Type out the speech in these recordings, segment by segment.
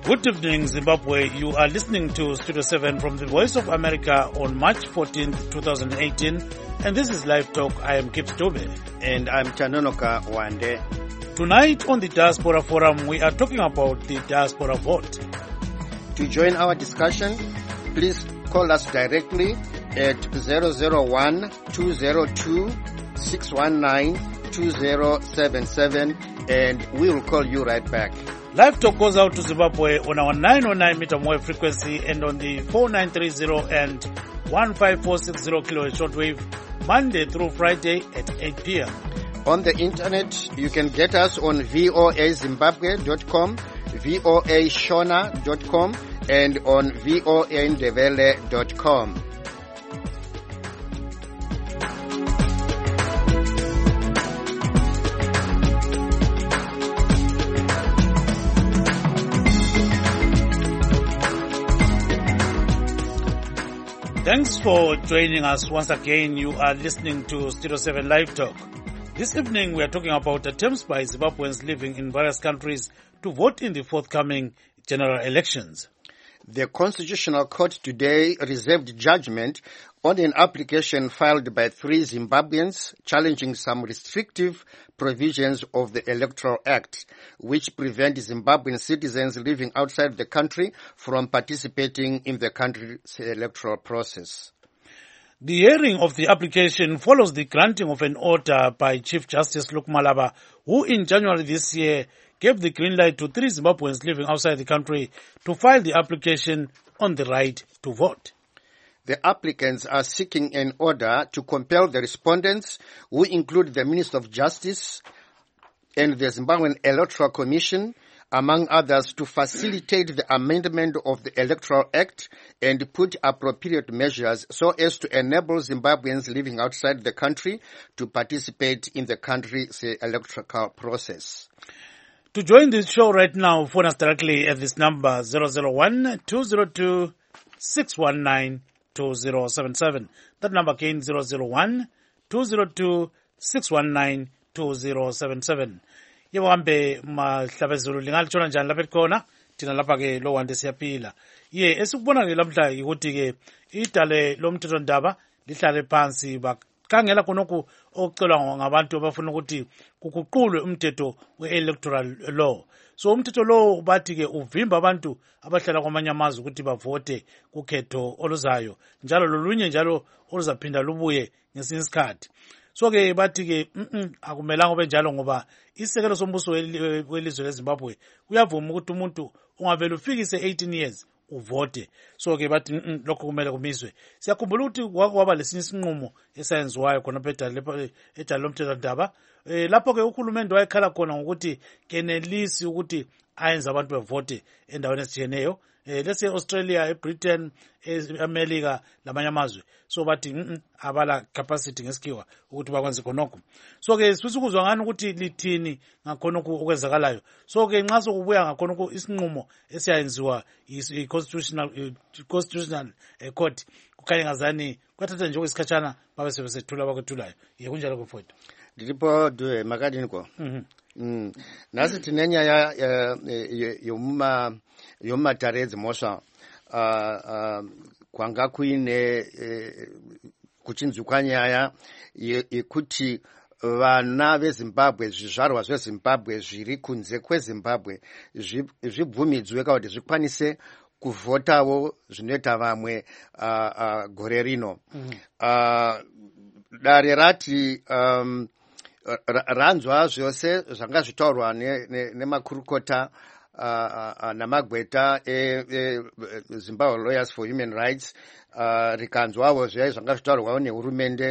Good evening, Zimbabwe. You are listening to Studio 7 from the Voice of America on March 14th, 2018. And this is Live Talk. I am Kip Stube. And I'm Tanonoka Wande. Tonight on the Diaspora Forum, we are talking about the diaspora vote. To join our discussion, please call us directly at 001-202-619-2077 and we will call you right back. Live Talk goes out to Zimbabwe on our 909 meter wave frequency and on the 4930 and 15460 kilohertz shortwave, Monday through Friday at 8 p.m. On the internet, you can get us on voazimbabwe.com, voashona.com, and on voandevele.com. Thanks for joining us once again. You are listening to Studio 7 Live Talk. This evening we are talking about attempts by Zimbabweans living in various countries to vote in the forthcoming general elections. The Constitutional Court today reserved judgment on an application filed by 3 Zimbabweans challenging some restrictive provisions of the Electoral Act, which prevent Zimbabwean citizens living outside the country from participating in the country's electoral process. The hearing of the application follows the granting of an order by Chief Justice Luke Malaba, who in January this year gave the green light to 3 Zimbabweans living outside the country to file the application on the right to vote. The applicants are seeking an order to compel the respondents, who include the Minister of Justice and the Zimbabwean Electoral Commission, among others, to facilitate the amendment of the Electoral Act and put appropriate measures so as to enable Zimbabweans living outside the country to participate in the country's electoral process. To join this show right now, phone us directly at this number 001-202-619-2077. That number again 001-202-619-2077. Yewambe mahlabezulu lingalutshona njani lapha khona thina lapha ke lo wande siyaphila. Esikubona ke lamhla ukuthi ke idale lomthetho ndaba lihlale phansi bakhangela khonokho okucelwa ngabantu abafuna ukuthi kuguqulwe umthetho we-electoral law. So umthetho lo bathi ke uvimba abantu abahlala kwamanye amazwe ukuthi bavote kukhetho oluzayo, njalo lolunye njalo oluzaphinda lubuye ngesinye isikhathi. So ke bathi ke akumelanga ube njalo ngoba isekelo sombuso welizwe leZimbabwe kuyavuma ukuthi umuntu ungavela ufikise 18 years uvote. So ke bathi lokho kumele kumiswe. Siyakhumbula ukuthi kwaba lesinye isinqumo esayenziwayo khona edala lomthetho ndaba lapho ke uhulumende wayekhala khona ngokuthi kenelisi ukuthi ayenze abantu bevote endaweni ezitshiyeneyo, let's say Australia, Britain, America lamanye amazwe. So bathi abala capacity ngesikhiwa ukuthi bakwenze khonokho. So ke sifisa ngani ukuthi lithini ngakhonokho okwenzakalayo. So ke nxa sokubuya ngakhonokho isinqumo esiyayenziwa i-constitutional court kukhanya ngazani kwathatha nje okwesikhatshana babe sebesethula abakwethulayo. Kunjalo kufowethu. Ndilipo dwe makadiniko. Nasi tinenyaya yomumatare dzimosva kwanga kuine kuchinzukwa nyaya yekuti vana veZimbabwe, zvizvarwa zveZimbabwe zviri kunze kweZimbabwe zvibvumidzwe kuti zvikwanise kuvhotawo zvinoita vamwe gore rino. Dare rati ranzwa zvose zvanga zvitaurwa nemakurukota namagweta Zimbabwe Lawyers for Human Rights, rikanzwawo zvanga zvitaurwawo nehurumende,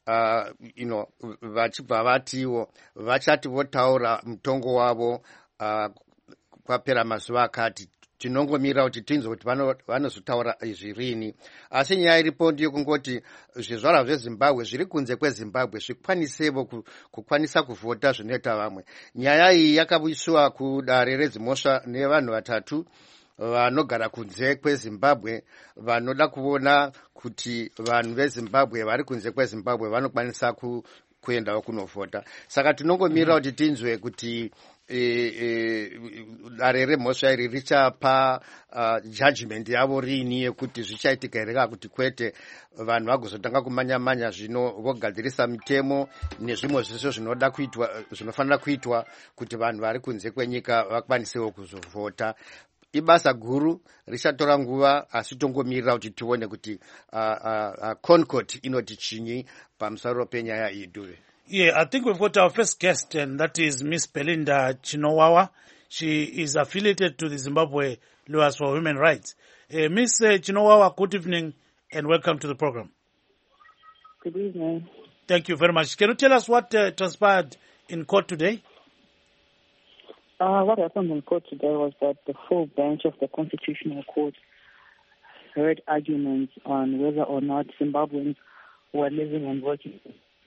vachibva vatiwo vachati votaura mutongo wavo kwapera mazuva akati. Tinongomira kuti tinzwe kuti vanozotaura izvi rini. Asi nyaya iripo ndeyekungoti zvizvarwa zveZimbabwe zviri kunze kweZimbabwe zvikwanisevo kukwanisa kuvhota zvinoita vamwe. Nyaya iyi yakauyiswa kudare redzimosva nevanhu vatatu vanogara kunze kweZimbabwe vanoda kuona kuti vanhu veZimbabwe vari kunze kweZimbabwe vanokwanisa kuendawo kunovhota. Saka tinongomira kuti tinzwe kuti dare remhosva iri richapa judgment yavo riini yekuti zvichaitika here kana kuti kwete, vanhu vagozotanga kumanya-manya zvino vogadzirisa mitemo nezvimwe zvese zvinoda kuitwa, zvinofanira kuitwa kuti vanhu vari kunze kwenyika vakwanisewo kuzovhota. Ibasa guru richatora nguva, asi tongomirira kuti tione kuti Concord inoti chinyi pamusoro penyaya iyi. Duve. Yeah, I think we've got our first guest, and that is Miss Belinda Chinowawa. She is affiliated to the Zimbabwe Lawyers for Human Rights. Miss Chinowawa, good evening and welcome to the program. Good evening. Thank you very much. Can you tell us what transpired in court today? What happened in court today was that the full bench of the Constitutional Court heard arguments on whether or not Zimbabweans who are living and working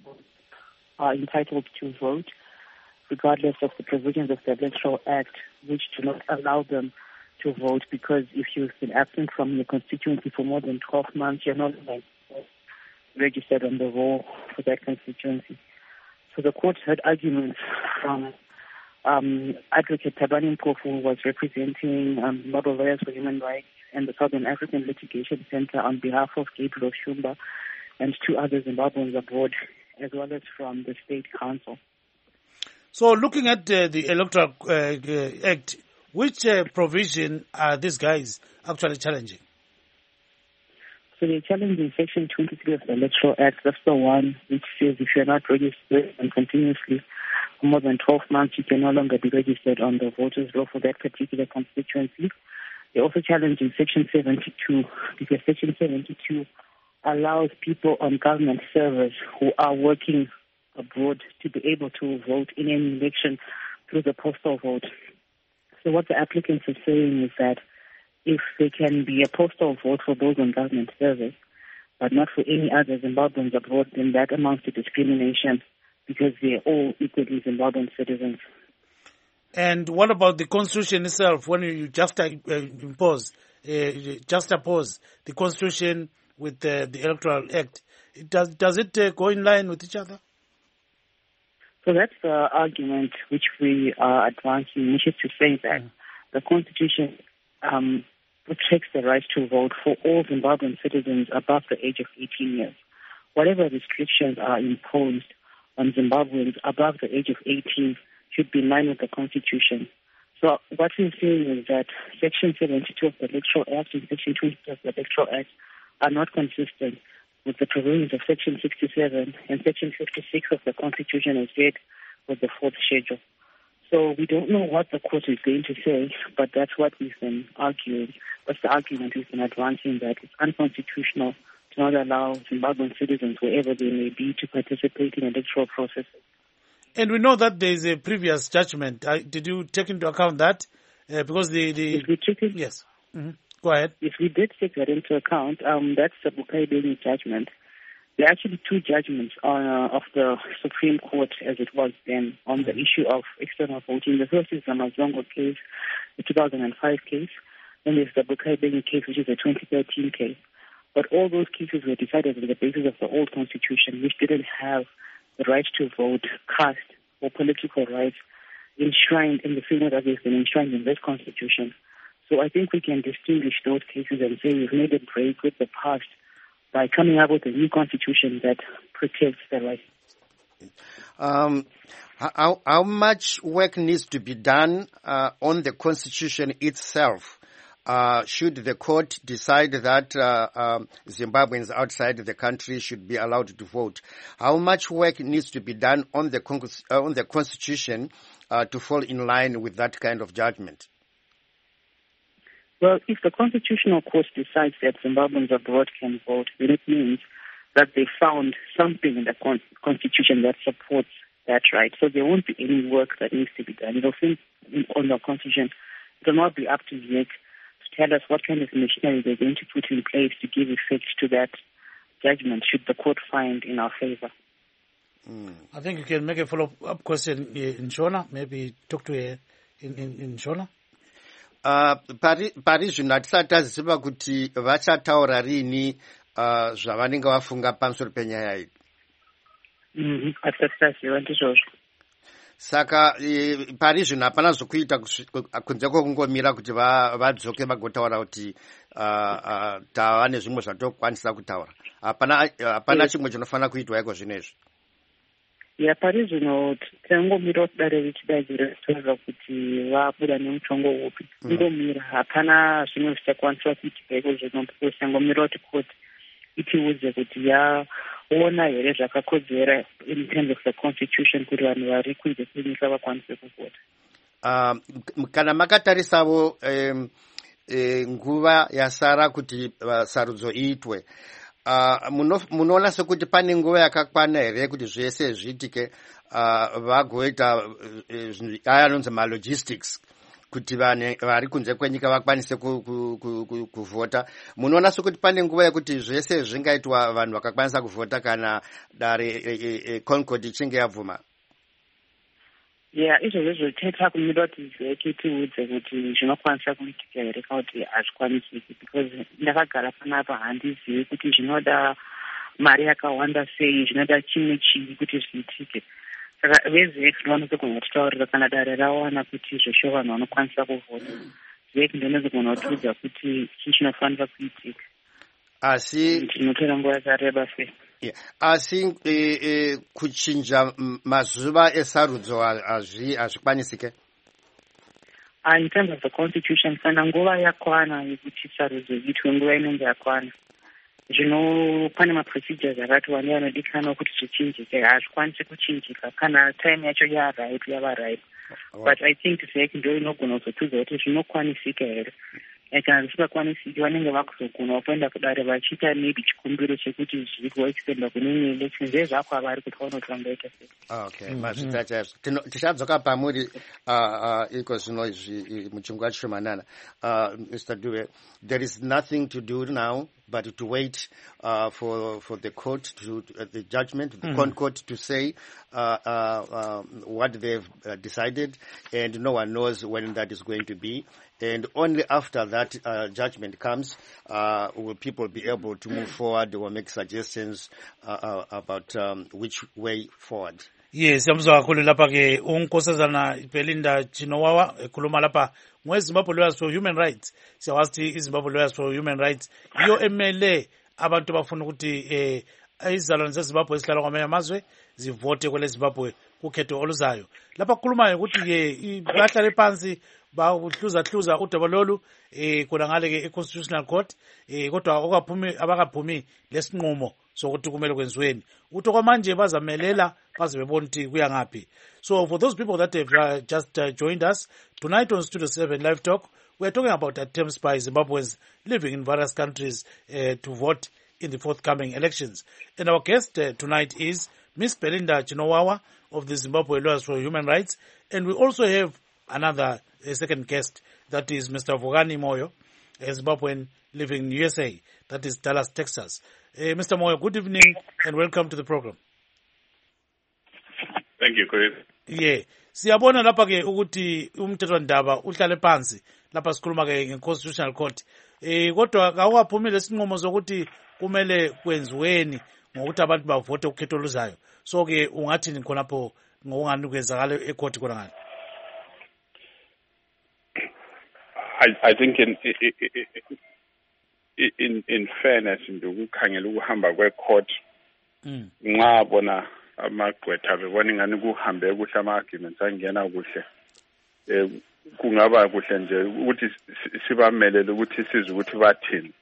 are entitled to vote, regardless of the provisions of the Electoral Act, which do not allow them to vote, because if you've been absent from your constituency for more than 12 months, you're not registered on the roll for that constituency. So the court heard arguments from Advocate Tabani Mpofu, who was representing Zimbabwe Lawyers for Human Rights and the Southern African Litigation Center on behalf of Gabriel Shumba and two other Zimbabweans abroad, as well as from the State Council. So looking at the Electoral Act, which provision are these guys actually challenging? So they're challenging Section 23 of the Electoral Act. That's the one which says if you're not registered and continuously for more than 12 months, you can no longer be registered on the voters' roll for that particular constituency. They're also challenging Section 72 because Section 72 allows people on government service who are working abroad to be able to vote in an election through the postal vote. So what the applicants are saying is that if there can be a postal vote for those on government service, but not for any other Zimbabweans abroad, then that amounts to discrimination because they're all equally Zimbabwean citizens. And what about the Constitution itself? When you just oppose the Constitution with the Electoral Act, does it go in line with each other? So that's the argument which we are advancing, which is to say that the Constitution protects the right to vote for all Zimbabwean citizens above the age of 18 years. Whatever restrictions are imposed on Zimbabweans above the age of 18 should be in line with the Constitution. So what we're saying is that Section 72 of the Electoral Act and Section 22 of the Electoral Act are not consistent with the provisions of Section 67 and Section 56 of the Constitution as read with the fourth schedule. So we don't know what the court is going to say, but that's what we've been arguing. That's the argument we've been advancing, that it's unconstitutional to not allow Zimbabwean citizens, wherever they may be, to participate in electoral processes. And we know that there is a previous judgment. Did you take into account that? Because If we took it, yes. Mm-hmm. Go ahead. If we did take that into account, that's the Bukai Beni judgment. There are actually two judgments of the Supreme Court, as it was then, on the issue of external voting. The first is the Mazongo case, the 2005 case. Then there's the Bukai Beni case, which is a 2013 case. But all those cases were decided on the basis of the old constitution, which didn't have the right to vote, cast, or political rights enshrined in the same way that they've been enshrined in this constitution. So I think we can distinguish those cases and say we've made a break with the past by coming up with a new constitution that protects the rights. How much work needs to be done on the constitution itself? Should the court decide that Zimbabweans outside the country should be allowed to vote? How much work needs to be done on the constitution to fall in line with that kind of judgment? Well, if the Constitutional Court decides that Zimbabweans abroad can vote, then it means that they found something in the Constitution that supports that right. So there won't be any work that needs to be done. It'll think on the Constitution. It will not be up to ZEC to tell us what kind of machinery they're going to put in place to give effect to that judgment, should the court find in our favor. I think you can make a follow-up question in Shona. Maybe talk to her in Shona. Pari zvino hatisati taziva kuti vachataura rini zvavanenge vafunga pamusoro penyaya iyi. atitaziva ndizvozvo. Saka pari zvino hapana zvokuita kunze kwokungomira kuti vadzoke vagotaura kuti tava nezvimwe zvatokwanisa kutaura. Hapana chimwe chinofanira kuitwa iko zvinezvi. Pari zvino tangomira kuti dare richidaidzira taura kuti vabuda nemutongo upi. Ingomira, hapana zvimwe zvichakwanisa kuitika iko zvino, tangomira kuti koti itiudze kuti yaona here zvakakodzera in terms of the constitution kuti vanhu vari kunze kwenyika vakwanise kuvhota. Kana makatarisavo nguva yasara kuti sarudzo iitwe, munoona sekuti pane nguva yakakwana here kuti zvese zviitike, vagoita aya anonzi malogistics kuti vari kunze kwenyika vakwanise kuvhota. Munoona sekuti pane nguva yekuti zvese zvingaitwa vanhu vakakwanisa kuvhota kana dare Concord ichinge yabvuma? Izvozvo zvoteta kumira kuti zveke tiudze kuti zvinokwanisa kuitika here kana kuti hazvikwanisiki, because ndakagara panapa handizivi kuti zvinoda mari yakawanda sei, zvinoda chimwe chii kuti zviitike. Saka vezek ndovanozogona kutitaurira kana dare rawana kuti zvesho vanhu vanokwanisa kuvhota. Zek ndinozogona kutiudza kuti chii chinofanira kuitika. Asi ndinotora nguva yakareba sei. Asi kuchinja mazuva esarudzo hazvikwanisike. In terms of the constitution, kana nguva yakwana yekuti sarudzo iitwe, nguva inenge yakwana. Zvino pane maprocedures akati wani anodikanwa kuti zvichinjike, hazvikwanisi kuchinjika kana time yacho yava ripe. But I think sek ndo inogona kuzotudza kuti zvinokwanisika here. Kana zvisingakwanisiki vanenge vakuzogona kuenda kudare vachiita maybe chikumbiro chekuti zvigoextenda kune imwe election. Zvezvako havari kuti vaonotora ngaita sei. Okay, mazvita chaizvo. Tichadzoka pamuri iko zvino muchinguva chishomanana. Mr. Dube, there is nothing to do now but to wait for the court to the judgment, the court to say what they've decided, and no one knows when that is going to be. And only after that judgment comes will people be able to move forward or make suggestions about which way forward. Yes, siyamuzwa kakhulu lapha ke unkosazana Belinda Chinowawa ekhuluma lapha ngweZimbabwe Lawyers for Human Rights. Siyawazi iZimbabwe Lawyers for Human Rights iyo emele abantu bafuna ukuthi izizalwane zeZimbabwe ezihlala kwamanye amazwe zivote kwele Zimbabwe kukhetho oluzayo. Lapha kukhuluma ukuthi ke bahlale phansi bahluza udaba lolu khona ngale ke eConstitutional Court kodwa abakaphumi lesinqumo sokuthi kumele kwenziweni. Uthi kwamanje bazamelela baze bebona ukuthi kuya ngaphi. So for those people that have just joined us tonight on Studio 7 Live Talk, we are talking about attempts by Zimbabweans living in various countries to vote in the forthcoming elections. And our guest tonight is Miss Belinda Chinowawa of the Zimbabwe Lawyers for Human Rights. And we also have another second guest, that is Mr. Vugani Moyo, a Zimbabwean living in USA, that is Dallas, Texas. Mr. Moyo, good evening and welcome to the program. Thank you, Chris. Yeah. Siyabona lapha ke ukuthi umthethwandaba uhlale phansi lapha sikhuluma ke ngeConstitutional Court. Kodwa awukaphumile isinqumo sokuthi kumele kwenziweni ngokuthi abantu bavote ukhetho oluzayo. So ke ungathi khonapho ngokungani kwenzakala ecourt khona ngani? I think in fairness ndokukhangela ukuhamba kwecourt nxa bona amagqwetha bebona ingani kuhambe kuhle ama-arguments angena kuhle kungaba kuhle nje ukuthi sibamelele ukuthi sizwe ukuthi bathini.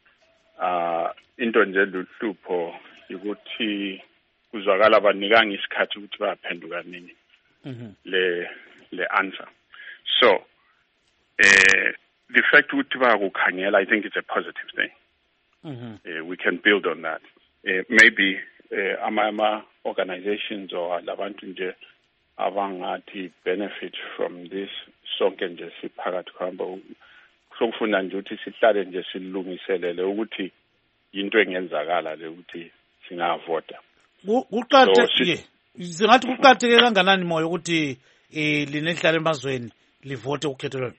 Into nje luhlupho ukuthi kuzwakala banikanga isikhathi ukuthi baphenduka nini le answer. So the fact ukuthi bakukhangela, I think it's a positive thing. We can build on that. Maybe ama organizations or labantu nje abangathi benefit from this sonke nje siphakathi kuhamba sokufuna nje ukuthi sihlale nje silungiselele ukuthi into engenzakala le ukuthi singavota. Kuqhatheke singathi kuqhatheke kanganani Moyo ukuthi linehlala emazweni livote ukhetho lolu?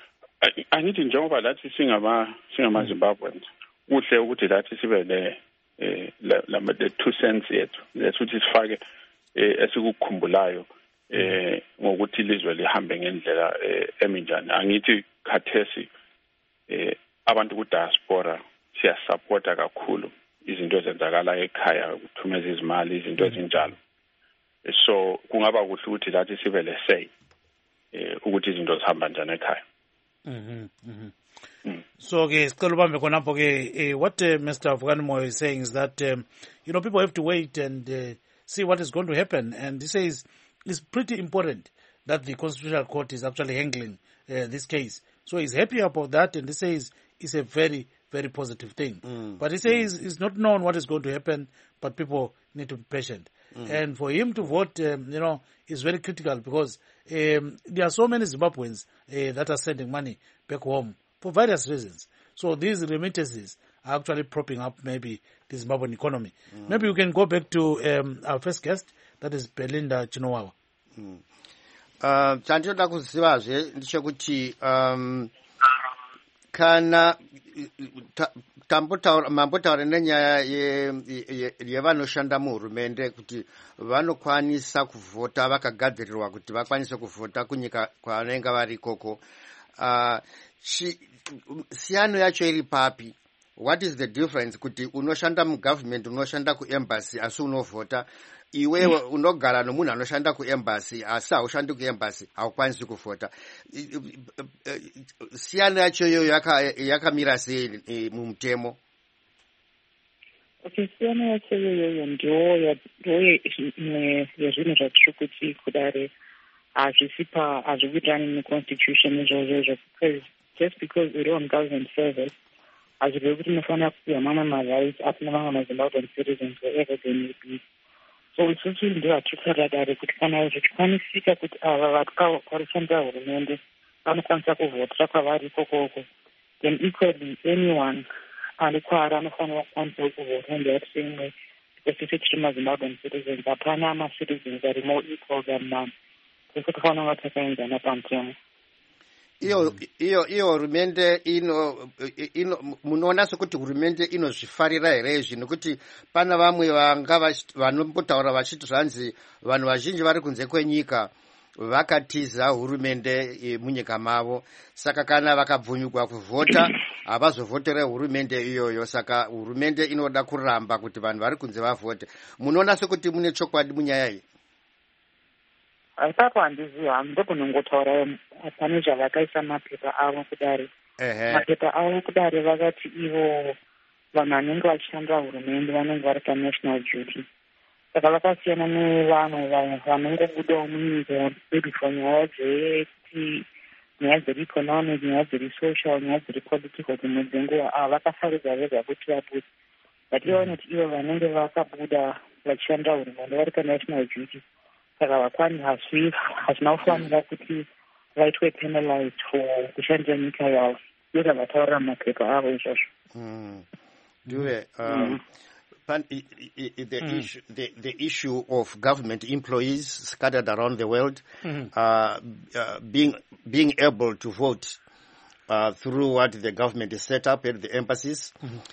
Angithi njengoba lathi singama Zimbabweans kuhle ukuthi lathi sibe the 2 cents yethu lesuthi sifake esikukhumbulayo ngokuthi ilizwe lihambe ngendlela eminjani. Angithi khathesi abantu ku diaspora siyasupporta kakhulu izinto ezenzakala ekhaya, ukuthumeza izimali, izinto ezinjalo. So kungaba kuhle ukuthi lathi sibe le say ukuthi izinto zihamba njani ekhaya. So ke sicela ubambe khonapho ke what Mr. Vukanimo is saying is that people have to wait and see what is going to happen, and he says it's pretty important that the Constitutional Court is actually handling this case. So he's happy about that, and he says it's a very, very positive thing. But he says it's not known what is going to happen, but people need to be patient. And for him to vote, is very critical because there are so many Zimbabweans that are sending money back home for various reasons. So these remittances are actually propping up maybe the Zimbabwean economy. Maybe we can go back to our first guest, that is Belinda Chinowawa. Chandinoda kuzivazve ndechekuti kana mambotaura nenyaya yevanoshanda muhurumende kuti vanokwanisa kuvhota vakagadzirirwa kuti vakwanise kuvhota kunyika kwavanenge vari ikoko. Siyano yacho iri papi? What is the difference kuti unoshanda mugovernment, unoshanda kuembassy asi unovhota? Iwewe unogara nomunhu anoshanda kuembassy asi haushandi kuembassy haukwanisi kuvhota. Siyano yacho iyoyo yakamira sei mumutemo? Okay, siyano yacho iyoyo ndiyo yezvinhu zvatiri kuti kudare hazvikuitirani neconstitution izvozvo, just because uri on government service hazvirevi kuti unofanira kupiwa mamwe marights asina vamwe mazimbabwean citizens wherever they may be. So isusu ndio hatikutaura dare kuti kana zvichikwanisika kuti ava varushandira hurumende vanokwanisa kuvhotera kwavari ikokoko, then equally anyone ari kwaari anofanira kukwanisa kuvhota in that same way, because tese tiri mazimbabwean citizens, hapana macitizens ari more equal than none. Tese tofanira kunga takaenzana pamutemo. Iyo hurumende munoona sekuti hurumende inozvifarira here izvi, nekuti pana vamwe vanombotaura vachiti zvanzi vanhu vazhinji vari kunze kwenyika vakatiza hurumende munyika mavo, saka kana vakabvunyugwa kuvhota havazovhotere hurumende iyoyo, saka hurumende inoda kuramba kuti vanhu vari kunze vavhote. Munoona sekuti mune chokwadi munyaya iyi? Ipapo handiziva, ndokunongotaura pane zvavakaisa mapepa avo kudare. Mapepa avo kudare vakati ivo vanhu vanenge vachishandira hurumende vanenge vari panational duty. Saka vakasiyana nevamwe vanongobudawo munyika maybe for nyaya dzeri-economic, nyaya dzeri-social, nyaya dzeri-political, dzimwe dzenguva vakasaridza vega kuti vabude. But ivo vanoti ivo vanenge vakabuda vachishandira hurumende vari panational duty, saka vakwani hazvina kufanira kuti vaitwe penalized for kushandira nyika yavo. Ndizvo vataurira mapepa avo izvozvo. The issue of government employees scattered around the world being able to vote through what the government is set up at the embassies.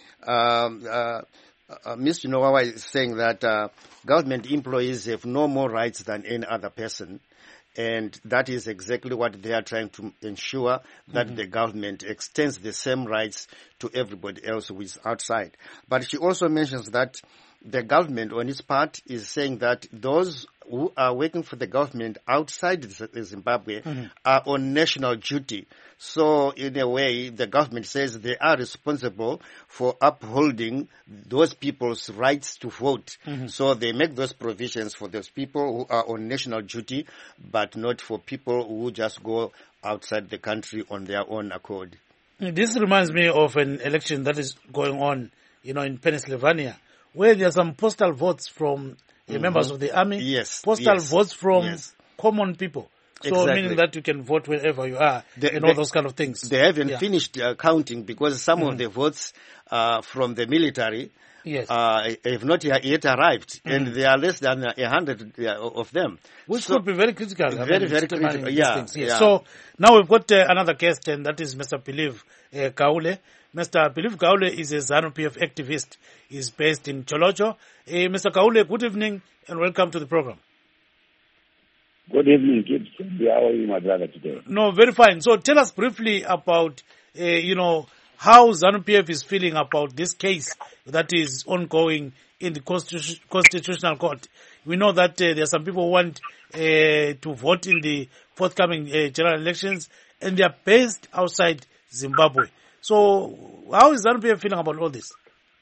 Mr. Nowawa is saying that government employees have no more rights than any other person, and that is exactly what they are trying to ensure, that the government extends the same rights to everybody else who is outside. But she also mentions that the government on its part is saying that those who are working for the government outside Zimbabwe are on national duty. So in a way, the government says they are responsible for upholding those people's rights to vote. So they make those provisions for those people who are on national duty, but not for people who just go outside the country on their own accord. This reminds me of an election that is going on, in Pennsylvania, where there are some postal votes from members of the army, postal votes from common people. So meaning that you can vote wherever you are and all those kind of things. They haven't finished counting because some of the votes from the military have not yet arrived, and there are less than 100 of them. Which could be very critical. Very critical, So now we've got another guest, and that is Mr. Philip Kaule. Mr. Believe Gaule is a ZANU-PF activist. He's based in Cholocho. Mr. Gaule, good evening and welcome to the program. Good evening, Gibson. How are you, my brother, today? No, very fine. So tell us briefly about, how ZANU-PF is feeling about this case that is ongoing in the Constitutional Court. We know that there are some people who want to vote in the forthcoming general elections, and they are based outside Zimbabwe. So how is ZANU-PF feeling about all this?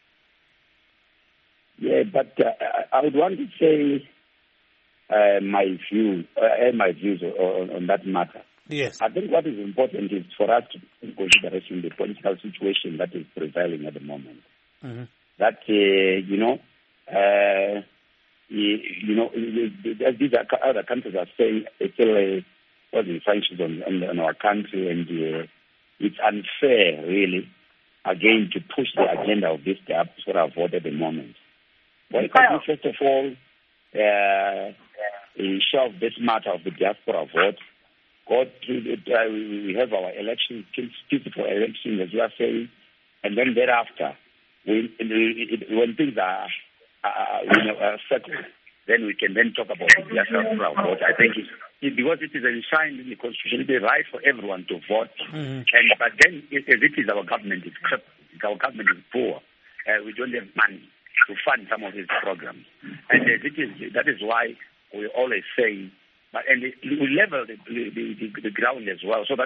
Yeah, but I would want to say my views on that matter. Yes. I think what is important is for us to take in consideration the political situation that is prevailing at the moment. Mm-hmm. That these other countries are saying it's still causing sanctions on our country, and it's unfair, really, again, to push the agenda of this diaspora vote at the moment. Why can't we, first of all, shove this matter of the diaspora vote? We have our elections, peaceful elections, as you are saying, and then thereafter, when things are settled, then we can then talk about the diaspora vote. I think because it is enshrined in the Constitution, it is right for everyone to vote. Mm-hmm. But then, as it is, our government is crippled, our government is poor. We don't have money to fund some of these programs, and as it is, that is why we always say. And we level the ground as well, so that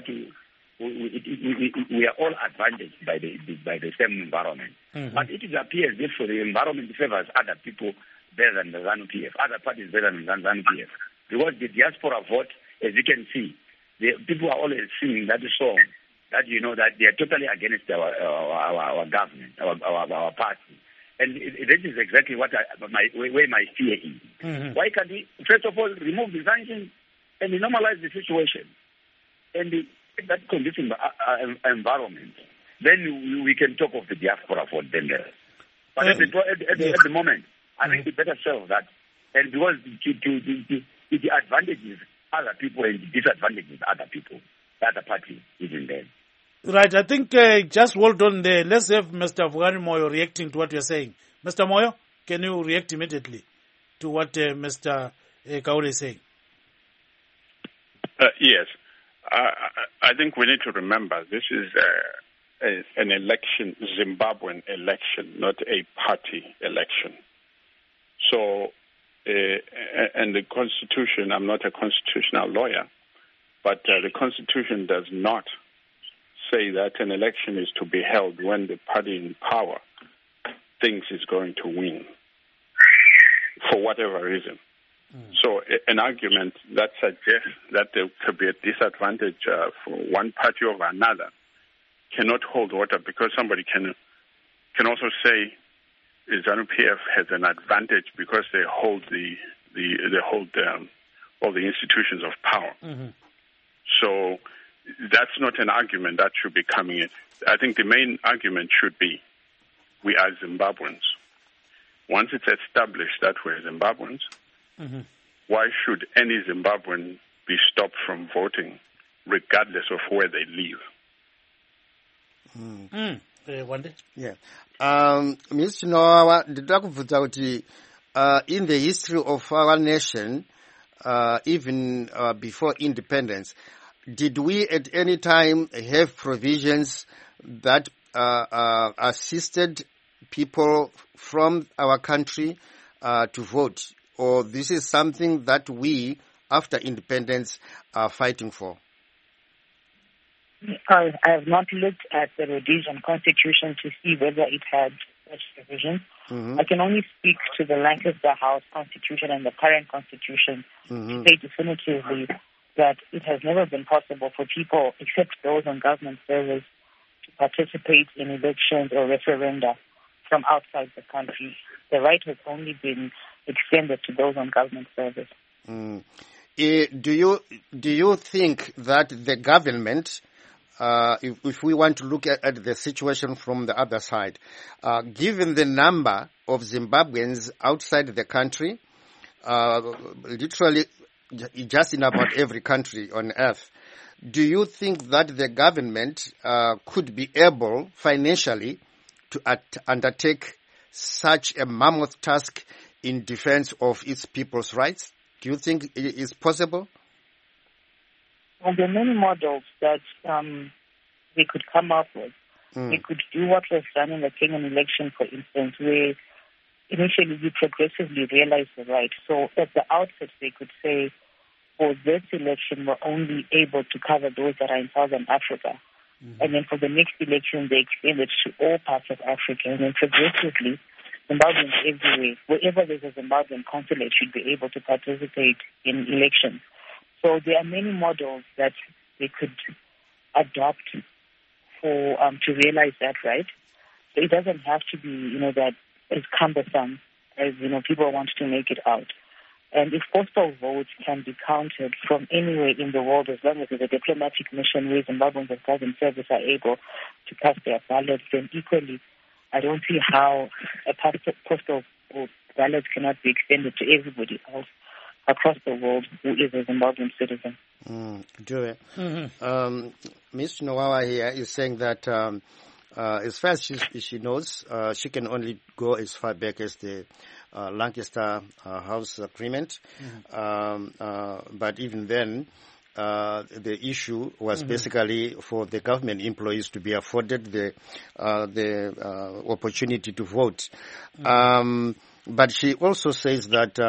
we are all advantaged by the same environment. Mm-hmm. But it appears if the environment favors other people better than the ZANU-PF, other parties better than ZANU-PF, because the diaspora vote, as you can see, the people are always singing that song that that they are totally against our government, our party. And this is exactly what where my fear is. Mm-hmm. Why can't we, first of all, remove the sanctions and normalize the situation and that condition environment? Then we can talk of the diaspora for them. But at the moment, I think we better serve that. And because the advantages other people and the disadvantages other people, the other party isn't there. Right, I think just hold on there. Let's have Mr. Vugani Moyo reacting to what you're saying. Mr. Moyo, can you react immediately to what Mr. Gaule is saying? Yes. I think we need to remember this is an election, Zimbabwean election, not a party election. So, and the Constitution, I'm not a constitutional lawyer, but the Constitution does not say that an election is to be held when the party in power thinks it's going to win for whatever reason. So an argument that suggests that there could be a disadvantage for one party over another cannot hold water, because somebody can also say ZANU-PF has an advantage because they hold all the institutions of power. Mm-hmm. So that's not an argument that should be coming in. I think the main argument should be we are Zimbabweans. Once it's established that we're Zimbabweans, mm-hmm. why should any Zimbabwean be stopped from voting regardless of where they live? Yeah. Mr. Noah, in the history of our nation, even before independence, did we at any time have provisions that assisted people from our country to vote? Or this is something that we, after independence, are fighting for? I have not looked at the Rhodesian constitution to see whether it had such provisions. Mm-hmm. I can only speak to the Lancaster House constitution and the current constitution to say definitively that it has never been possible for people, except those on government service, to participate in elections or referenda from outside the country. The right has only been extended to those on government service. Mm. Do you think that the government, if we want to look at the situation from the other side, given the number of Zimbabweans outside the country, literally just in about every country on earth, do you think that the government could be able financially to undertake such a mammoth task in defense of its people's rights? Do you think it is possible? Well, there are many models that we could come up with. We could do what was done in the Kenyan election, for instance, where initially you progressively realize the right. So at the outset, they could say, for this election, we're only able to cover those that are in Southern Africa. And then for the next election, they extend it to all parts of Africa. And then progressively, Zimbabweans everywhere, wherever there's a Zimbabwean consulate, should be able to participate in elections. So there are many models that they could adopt for to realize that right. So it doesn't have to be, that as cumbersome as, people want to make it out. And if postal votes can be counted from anywhere in the world, as long as there's a diplomatic mission where Zimbabweans of government service are able to cast their ballots, then equally, I don't see how a postal ballot cannot be extended to everybody else across the world who is a Zimbabwean citizen. Ms. Nowawa here is saying that as far as she knows, she can only go as far back as the Lancaster House Agreement. But even then, the issue was basically for the government employees to be afforded the opportunity to vote. But she also says that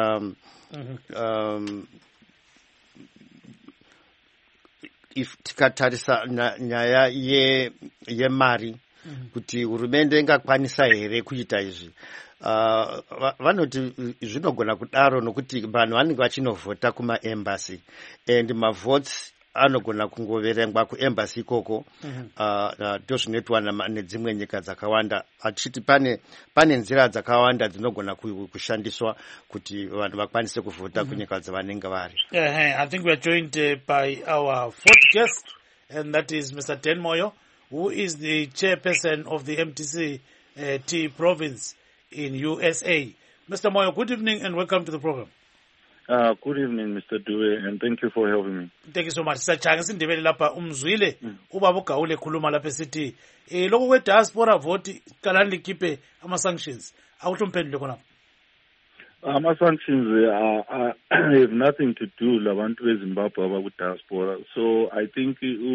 if tikatarisa nyaya yemari kuti hurumende ingakwanisa here kuita izvi, vanoti zvinogona kudaro nokuti vanhu vanenge vachinovhota kumaembassy and mavotes anogona kungoverengwa kuembassy ikoko ndozvinoitwa nedzimwe nyika dzakawanda. Achiti pane nzira dzakawanda dzinogona kushandiswa kuti vanhu vakwanise kuvhota kunyika dzavanenge vari. I think we are joined by our fourth guest, and that is Mr. Dan Moyo, who is the chairperson of the MTC T province in USA. Mr. Moyo, good evening and welcome to the program. Good evening, Mr. Due, and thank you for having me. Thank you so much. Sachanga sindebele lapha umzwile ubaba uGawule khuluma lapha esithi lokho kwe diaspora vote qalani likhiphe ama sanctions. Awuhlomphendule khona. Ama sanctions have nothing to do labantu beZimbabwe abaku diaspora. So I think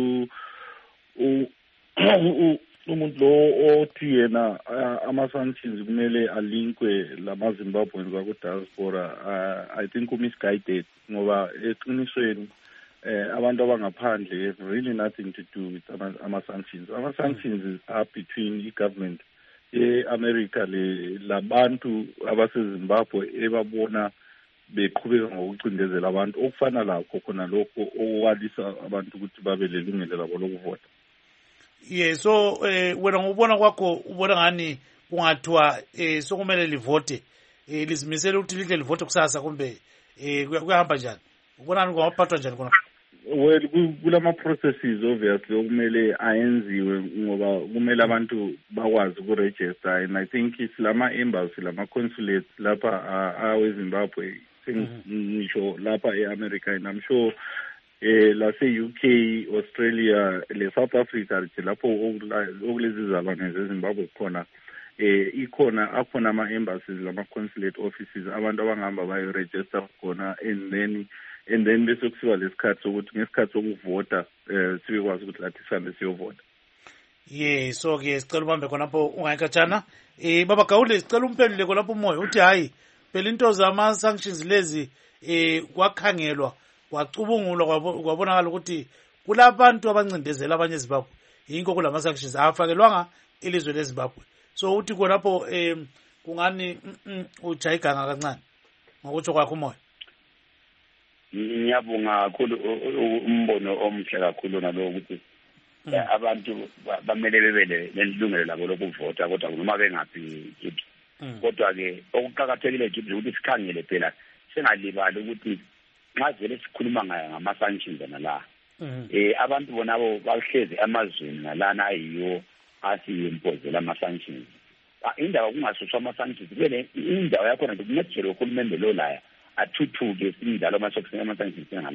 umuntu lo othi yena ama-sanctions kumele alinkwe lama-Zimbabweans aku-diaspora, I think misguided ngoba eqinisweni abantu abangaphandle have really nothing to do with ama-sanctions. Ama-sanctions are between i-government ye-America labantu abaseZimbabwe ebabona beqhubeka ngokucindezela abantu okufana lakho khona lokho okwalisa abantu ukuthi babe lelungelo labo lokuvota. Yeah, so wena ngubona kwakho ubona ngani kungathiwa sokumele livote lizimisele ukuthi lihle livote kusasa kumbe kuyahamba njani? Ubona ngani kungaphathwa njani khona? Well, kulama processes obviously okumele ayenziwe ngoba kumele abantu bakwazi ukuregister, and I think lama embassy lama consulates lapha aweZimbabwe ngisho lapha eAmerica, and I'm sure lase UK, Australia, le South Africa lapho okulezi zalwane zeZimbabwe khona ikhona akhona ama embassies lama consulate offices abantu abangahamba bayo register khona, and then bese kusiba lesikhathi sokuthi ngesikhathi sokuvota sibekwazi ukuthi lathi sihambe siyovota. Yeah, so ke sicela ubambe khonapho ungayikatshana. Baba Gawule sicela umphendule khonapho umoya uthi hayi phela into zama sanctions lezi kwakhangelwa kwacubungulwa kwabonakala ukuthi kulabantu abancindezela abanye eZimbabwe yinko kulama sanctions afakelwanga ilizwe leZimbabwe. So uthi khonapho kungani ujayiganga kancane ngokutsho kwakho umoya. Ngiyabonga kakhulu umbono omhle kakhulu nalo ukuthi abantu bamele bebe lelungelo labo lokuvota kodwa noma bengaphi kithi. Kodwa ke okuqhakathekile kithi ukuthi sikhangele phela singalibali ukuthi nxa vele sikhuluma ngama-sanctions nala abantu bonabo bahlezi amazweni nalana ayiyo asiyimpozela ama-sanctions. Indawo kungasuswa ama-sanctions vele indawo yakhona kuncedisele uhulumende lo laya athuthuke sindalo ama-sanctions engalawo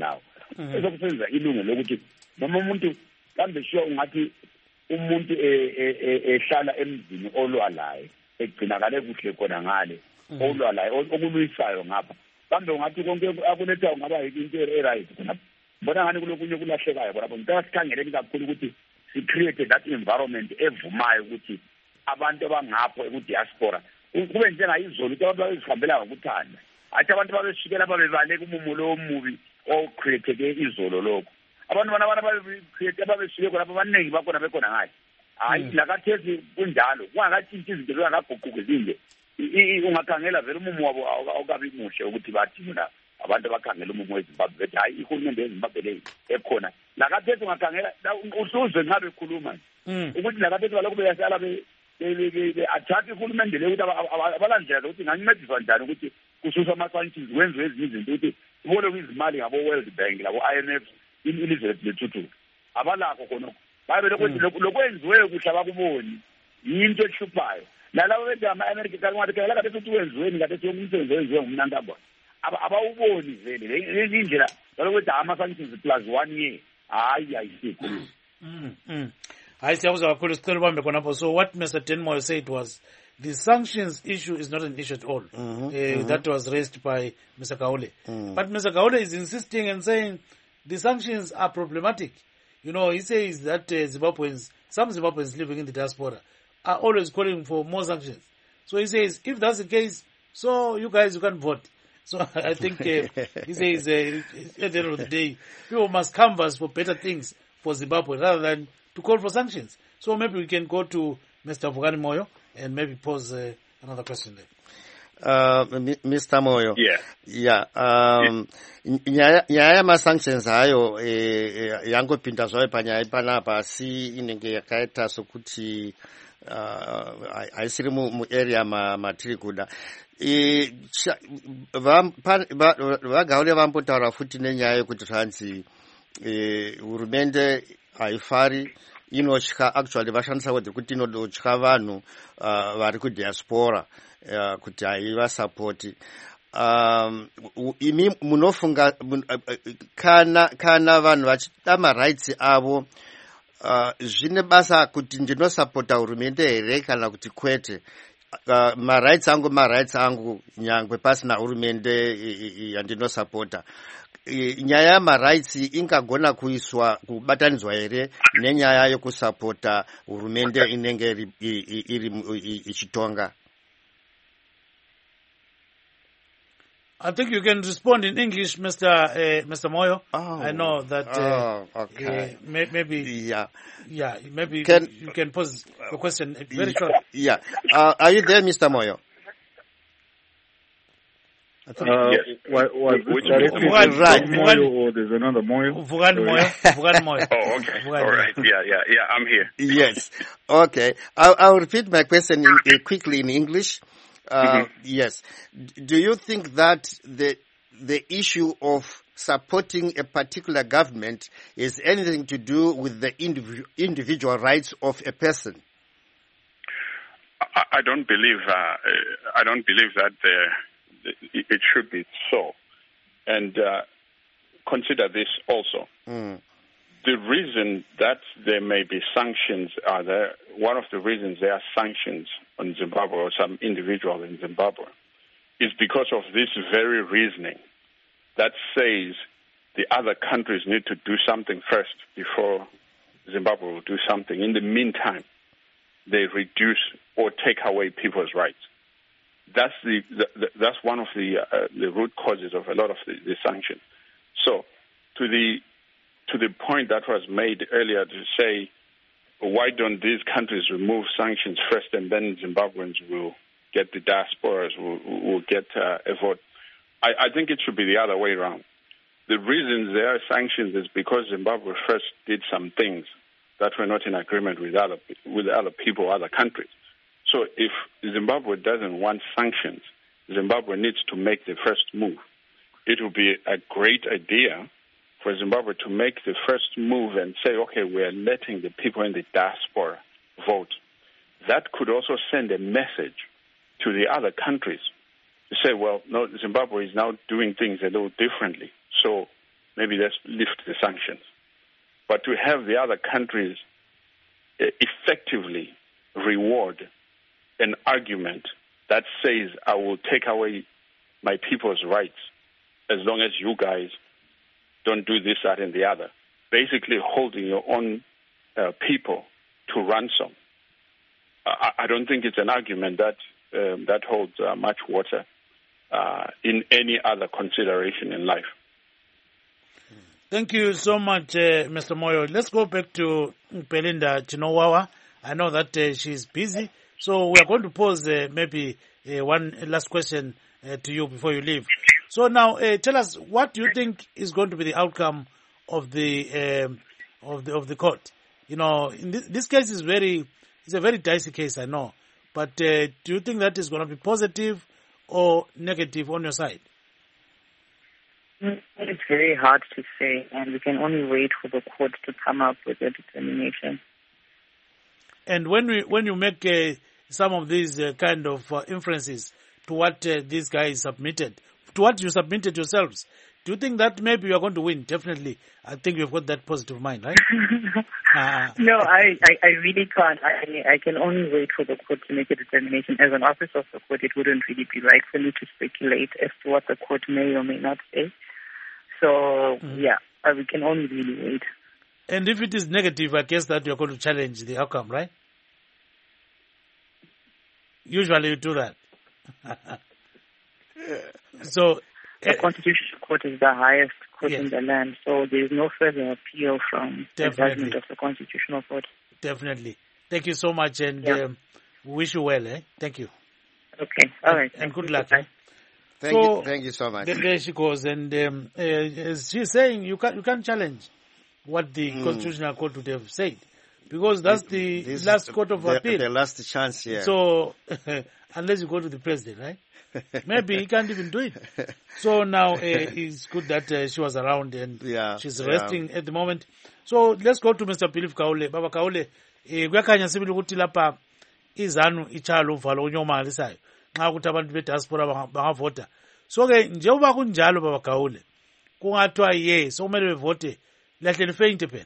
ezokusebenzisa ilungelo lokuthi noma umuntu kambe sure ungathi umuntu ehlala emzini olwalayo egcinakale kuhle khona ngale olwalayo okuluyisayo ngapha kambe ungathi konke akulethayo ngaba into e-right khona bona ngani kulokunye kulahlekayo khona ngicela sikhangeleni kakhulu ukuthi si-create that environment evumayo ukuthi abantu abangapho ekudiaspora kube njengayizolo ukuthi abantu babezihambela ngokuthanda athi abantu babeshikela babebaleka umumulo omubi ocreateke izolo lokho abantu babeshike khona abaningi bakhona bekhona ngayo hayi lakathesi kunjalo kungakatshintshi izinto zingakaguquki zinje ungakhangela vele umumo wabo awukabi muhle ukuthi bathi mina abantu abakhangela umumo wezimbabwe bethi hayi ihulumende yezimbabwe leyi ekhona lakathesi ungakhangela usuzwe nxa bekhuluma ukuthi lakathesi balokhu beyasala be-attack ihulumende leyo ukuthi abalandlela ukuthi ngancediswa njani ukuthi kususwa ama-sanctions kwenziwe ezinye izinto ukuthi kubolekwe izimali ngabo-World Bank labo-IMF ilizwe lethu lethuthuka abalakho khonokho babe lokwenziweyo kuhle abakuboni yinto ehluphayo nalabo benze ama-America kangathekela kade ukuthi wenziweni kade yonke umsebenzi owenziwe ngumnantambona abawuboni vele le indlela balokuthi ama-sanctions plus 1 year hayi ayisikho. Hayi siyakuzwa kakhulu sicela ubambe khonapho. So what Mr. Denmoyo said was the sanctions issue is not an issue at all. That was raised by Mr. Kaule. But Mr. Kaule is insisting and saying the sanctions are problematic. You know, he says that some Zimbabweans living in the diaspora are always calling for more sanctions. So he says, if that's the case, so you guys, you can vote. So I think he says at the end of the day, people must canvass for better things for Zimbabwe rather than to call for sanctions. So maybe we can go to Mr. Vugani Moyo and maybe pose another question there. Mr. Moyo. Yeah. Nyaya ma-sanctions hayo yangopinda zvayo panyaya panapa si inenge yakaita sokuti haisiri muarea matiri kuda. Vagaule vambotaura futi nenyaya yekuti zvanzi hurumende haifari inotya, actually vashandisa word kuti inotya vanhu vari kudiaspora kuti haivasapoti. Imi munofunga kana vanhu vachida marights avo zvine basa kuti ndinosapota hurumende here kana kuti kwete? Marights angu nyangwe pasina hurumende yandinosapota. Nyaya yamarights ingagona kuiswa kubatanidzwa here nenyaya yokusapota hurumende inenge iri ichitonga? I think you can respond in English, Mr. Moyo. I know that. Okay. Maybe. Maybe you can pose the question very short. Yeah. Are you there, Mr. Moyo? Was which right? Moyo, or there's another Moyo? Vugani Moyo. Oh, okay. All right. Yeah. I'm here. Yes. Okay. I'll repeat my question quickly in English. Yes. Do you think that the issue of supporting a particular government has anything to do with the individual rights of a person? I don't believe that it should be so. And consider this also. The reason that there may be sanctions one of the reasons there are sanctions on Zimbabwe or some individual in Zimbabwe is because of this very reasoning that says the other countries need to do something first before Zimbabwe will do something. In the meantime, they reduce or take away people's rights. That's that's one of the root causes of a lot of the sanctions. So, to the point that was made earlier to say, why don't these countries remove sanctions first and then Zimbabweans will get the diasporas, will get a vote? I think it should be the other way around. The reasons there are sanctions is because Zimbabwe first did some things that were not in agreement with other people, other countries. So if Zimbabwe doesn't want sanctions, Zimbabwe needs to make the first move. It will be a great idea for Zimbabwe to make the first move and say, okay, we're letting the people in the diaspora vote. That could also send a message to the other countries to say, well, no, Zimbabwe is now doing things a little differently. So maybe let's lift the sanctions. But to have the other countries effectively reward an argument that says, I will take away my people's rights as long as you guys don't do this, that, and the other. Basically holding your own people to ransom. I don't think it's an argument that holds much water in any other consideration in life. Thank you so much, Mr. Moyo. Let's go back to Belinda Chinowawa. I know that she's busy, so we are going to pose maybe one last question to you before you leave. So now, tell us, what do you think is going to be the outcome of the court? You know, in this case it's a very dicey case, I know, but do you think that is going to be positive or negative on your side? It's very hard to say, and we can only wait for the court to come up with a determination. And when you make some of these kind of inferences to what these guys submitted, to what you submitted yourselves, do you think that maybe you are going to win? Definitely. I think you've got that positive mind, right? No, I really can't. I can only wait for the court to make a determination. As an officer of the court, it wouldn't really be right for me to speculate as to what the court may or may not say. So, we can only really wait. And if it is negative, I guess that you're going to challenge the outcome, right? Usually you do that. So the Constitutional Court is the highest court in the land, so there is no further appeal from the judgment of the Constitutional Court. Definitely. Thank you so much, and we wish you well. Thank you. Okay. All right. And good luck. Thank you so much. There she goes, and as she's saying, you can't challenge what the Constitutional Court would have said, because that's the last court of appeal. The last chance, yeah. So, unless you go to the president, right? Maybe he can't even do it. So now it's good that she was around and she's resting at the moment. So let's go to Mr. Philip Kaule. Baba Kaule, kuyakhanya sibili ukuthi lapha izanu ichalo uvalo unyomalisayo nxa ukuthi abantu be-diaspora bangavota. So-ke njengoba kunjalo Baba Kaule, kungathiwa sokumele bevote lahle lifeyinte phela.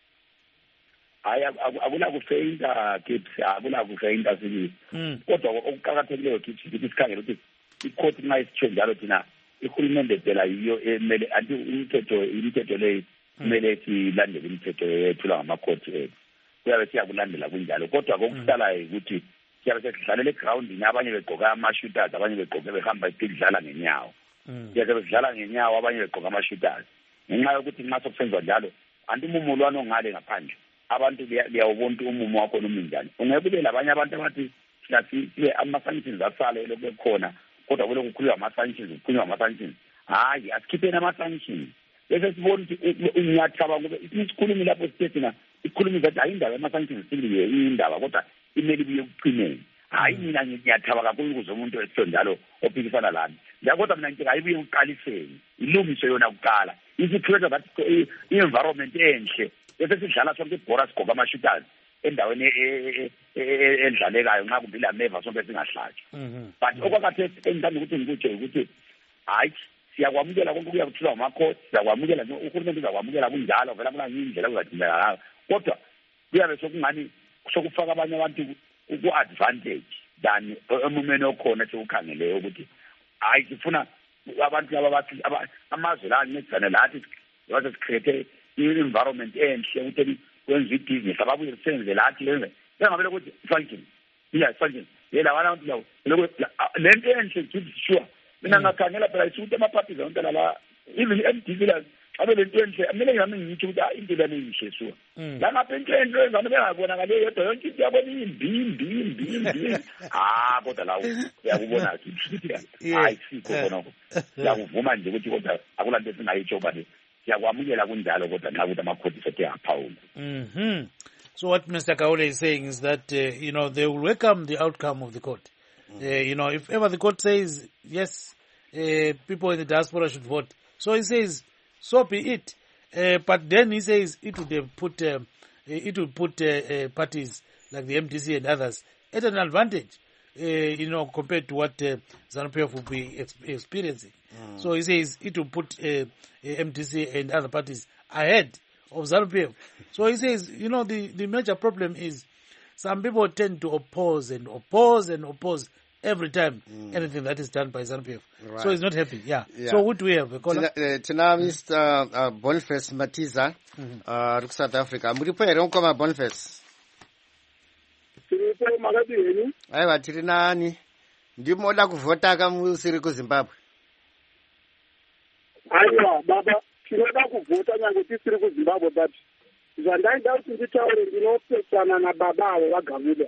Hayi akunakufeyinta kids, akunakufeyinta sibili. Kodwa okuqakathekileyo kithi sikhangele ukuthi icourt nxa isitsho njalo thina ihulumende phela yiyo emele anti imithetho leyi kumele silandele imithetho yethulwa ngamacourt ethu. Kuyabe siyakulandela kunjalo, kodwa kokusalayo ukuthi siyabe sesidlalela egroundini, abanye begqoke ama-shooters, abanye begqoke behamba sidlala ngenyawo. Siyabe sidlala ngenyawo, abanye begqoke ama-shooters. Ngenxa yokuthi nxa sokusenziwa njalo, anti umumulwane ongale ngaphandle, abantu liyawubona umumo wakho noma njani. Ungeke ube labanye abantu abathi sibe ama-sanctions asale lokhu khona, kodwa kule kukhulunywa ama-sanctions, hayi asikhipheni ama-sanctions. Bese sibona ukuthi unyathaba ngoba isikhulumi lapho sithethi na ikhulumi zathi ayindaba ama-sanctions sibili indaba, kodwa imeli buye kuqineni. Hayi mina ngiyathaba kakhulu ukuze umuntu esho njalo ophikisana lami. Kodwa mina ngithi ayibuye uqaliseni, ilungiswe yona kuqala. Isiphetha that i-environment enhle. Bese sidlala sonke ibhora sigqoka ama-shooters endaweni endlalekayo nxa kumbe lameva sonke singahlatshwa. But okwakhathesi engithanda ukuthi ngikutsho ukuthi hayi siyakwamukela konke kuya kuthulwa ngamacourt, siyakwamukela uhulumende uzakwamukela kunjalo, vela kuna indlela kuzadingeka ngayo. Kodwa kuyabe sokungani sokufaka abanye abantu ku-advantage than emumeni okhona sekukhangeleyo ukuthi hayi sifuna abantu laba bathi amazwe la ancedisane lathi base sicreate i-environment enhle ukuthi kwenza ibhizinisi, ababuye sisenze lathi lenze bengavele ukuthi function yela abantu lawo lento enhle ngithi sure mina ngakhangela phela isuthi ama-parties onke lala even MDC abe lento enhle amele ngami ngitsho ukuthi into lana inhle sure la ngapha into enhle ngane bengabonakale yedwa yonke into yabona imbi kodwa lawo uyakubona ukuthi hayi sikho khonoko yakuvuma nje ukuthi kodwa akulanto esingayitsho bani siyakwamukela kunjalo kodwa nxa ukuthi amakhoti sethe aphawula. So what Mr. Kaule is saying is that, they will welcome the outcome of the court. If ever the court says, yes, people in the diaspora should vote. So he says, so be it. But then he says it would put parties like the MDC and others at an advantage. compared to what ZANU-PF will be experiencing. So he says it will put MDC and other parties ahead of ZANU-PF. So he says, the major problem is some people tend to oppose every time anything that is done by ZANU-PF. Right. So he's not happy. Yeah. So who do we have? Tina Mr. Boniface Matiza, South Africa. Muripo eronkoma Boniface. Aiwa tiri nani? Ndimoda kuvhota kamusiri kuZimbabwe. Aiwa baba, tinoda kuvhota nyange tisiri kuZimbabwe, but zvandaida kuti nditaure ndinopesana nababa avo vaGamuda.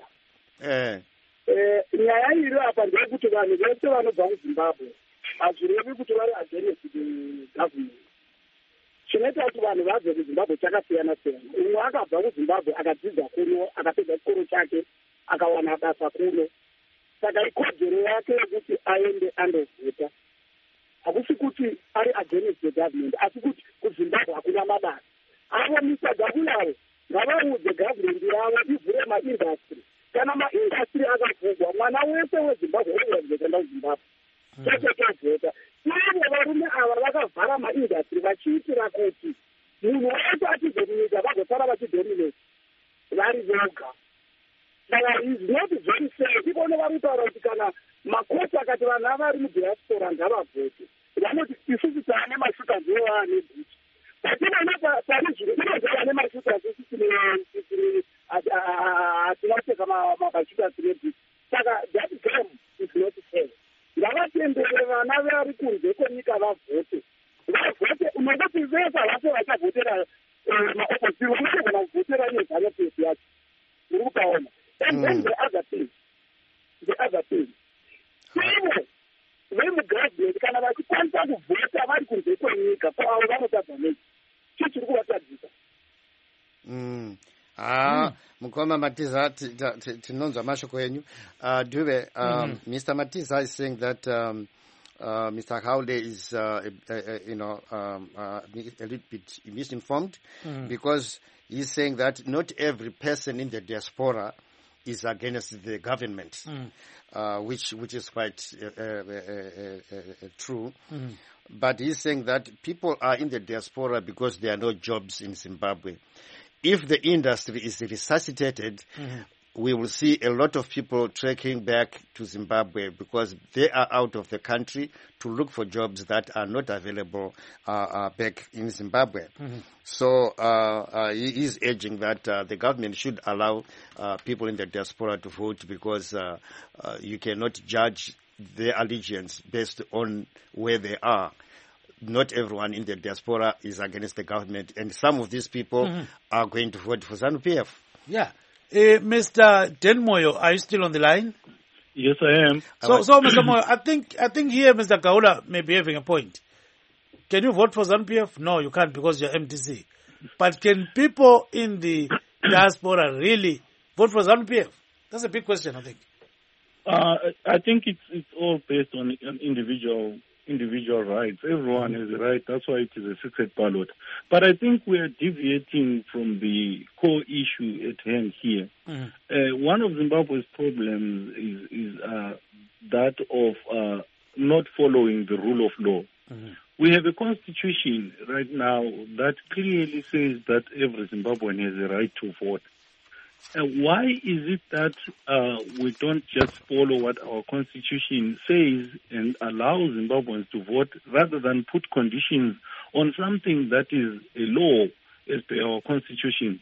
Nyaya iri apa ndeyekuti vanhu vese vanobva kuZimbabwe hazvirevi kuti vari against government. Chinoita kuti vanhu vabve kuZimbabwe chakasiyana siyana. Umwe akabva kuZimbabwe akadzidza kuno, akapedza chikoro chake, akawana basa kuno. Saka ikodzero yake yekuti aende andovhota. Hakusi kuti ari against the government, asi kuti kuZimbabwe hakuna mabasa. Avo Mr. Gabularo ngavaudze government yavo ivhure maindustry. Kana maindustry akavhurwa, mwana wese weZimbabwe unozoenda kuZimbabwe. Chachotavhota. Ivo varume ava vakavhara maindustry vachiitira kuti munhu wese achibve munyika vagosara vachidominate vari voga. Saka is not very fair. Ivone vari kutaura kuti kana makoti akati vanhu ava vari mudiaspora ngavavhote. Vanoti isusu taane mashuta ndiwo vaane bhuti. Vatinana pari zviri ine mashuta hatina kupfeka mashuta tine bhuti. Saka that game is not fair. Ngavatendere vana vari kunze kwenyika vavhote. Vavhote unongoti vese havase vachavhotera maopposition unogona kuvhotera nezanupesi yacho. Uri kupaona. And then the other thing. Ivo vemugavhimenti kana vachikwanisa kuvhota vari kunze kwenyika kwavo vanotadza nei. Chii chiri kuvatadzisa? Mukoma Matiza, tinonzwa mashoko enyu. Dube, Mr. Matiza is saying that Mr. Howley is, a little bit misinformed because he's saying that not every person in the diaspora is against the government, which is quite true. But he's saying that people are in the diaspora because there are no jobs in Zimbabwe. If the industry is resuscitated, we will see a lot of people trekking back to Zimbabwe because they are out of the country to look for jobs that are not available back in Zimbabwe. So he is urging that the government should allow people in the diaspora to vote because you cannot judge their allegiance based on where they are. Not everyone in the diaspora is against the government, and some of these people are going to vote for ZANU-PF. Yeah. Mr. Denmoyo, are you still on the line? Yes, I am. So Mr. Moyo, I think here Mr. Gaula may be having a point. Can you vote for ZANU-PF? No, you can't because you're MDC. But can people in the diaspora really vote for ZANU-PF? That's a big question, I think. I think it's all based on individual rights. Everyone has a right. That's why it is a secret ballot. But I think we are deviating from the core issue at hand here. One of Zimbabwe's problems is that of not following the rule of law. We have a constitution right now that clearly says that every Zimbabwean has a right to vote. Why is it that we don't just follow what our constitution says and allow Zimbabweans to vote rather than put conditions on something that is a law as per our constitution?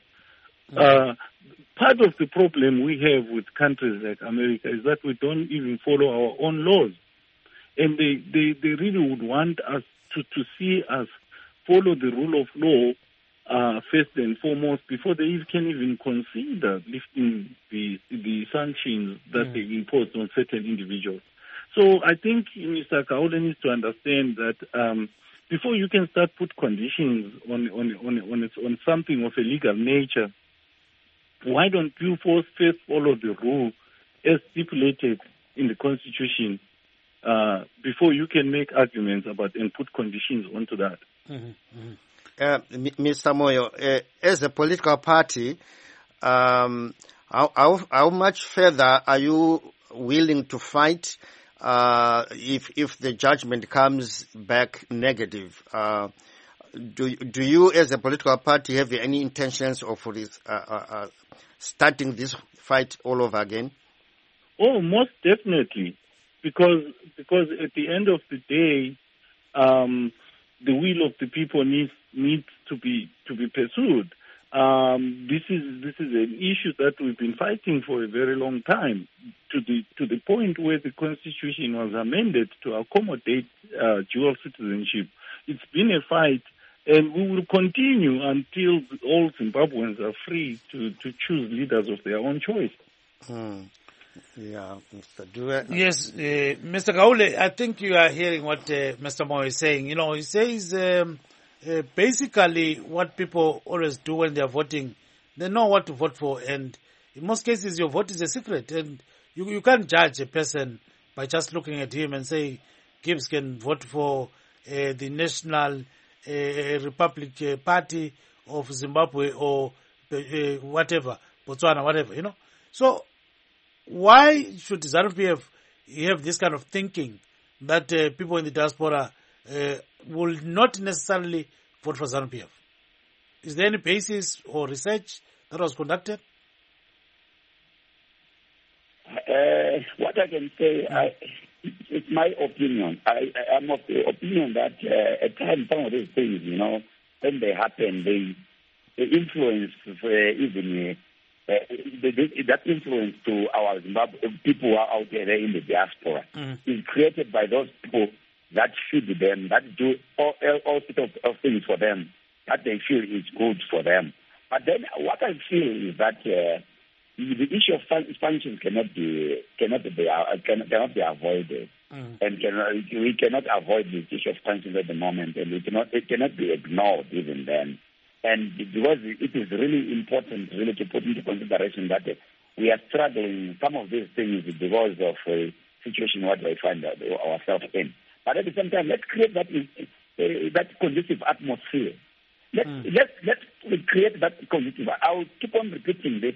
Part of the problem we have with countries like America is that we don't even follow our own laws. And they really would want us to see us follow the rule of law first and foremost before they can even consider lifting the sanctions that they impose on certain individuals. So I think Mr. Kaula needs to understand that before you can start put conditions on something of a legal nature, why don't you first follow the rule as stipulated in the Constitution before you can make arguments about and put conditions onto that? Mr. Moyo, as a political party, how much further are you willing to fight if the judgment comes back negative. Do you, as a political party, have any intentions of starting this fight all over again? Oh, most definitely, because at the end of the day, the will of the people needs to be pursued. This is an issue that we've been fighting for a very long time, to the point where the Constitution was amended to accommodate dual citizenship. It's been a fight, and we will continue until all Zimbabweans are free to choose leaders of their own choice. Yeah, Mr. Dube. Yes, Mr. Gaule, I think you are hearing what Mr. Moyo is saying. You know, he says basically what people always do when they are voting, they know what to vote for, and in most cases your vote is a secret, and you can't judge a person by just looking at him and say Gibbs can vote for the National Republic Party of Zimbabwe or whatever, Botswana, whatever, you know. So why should ZANU-PF have this kind of thinking that people in the diaspora will not necessarily vote for ZANU-PF? Is there any basis or research that was conducted? What I can say, it's my opinion. I'm of the opinion that at times some of these things, you know, when they happen, they influence even that influence to our Zimbabwe people who are out there in the diaspora is created by those people that feed them, that do all sorts of things for them, that they feel is good for them. But then what I feel is that the issue of sanctions cannot be avoided, and we cannot avoid the issue of sanctions at the moment, and it cannot be ignored even then. And because it is really important really to put into consideration that we are struggling some of these things because of a situation what we find ourselves in. But at the same time, let's create that conducive atmosphere. Let's create that conducive. I will keep on repeating this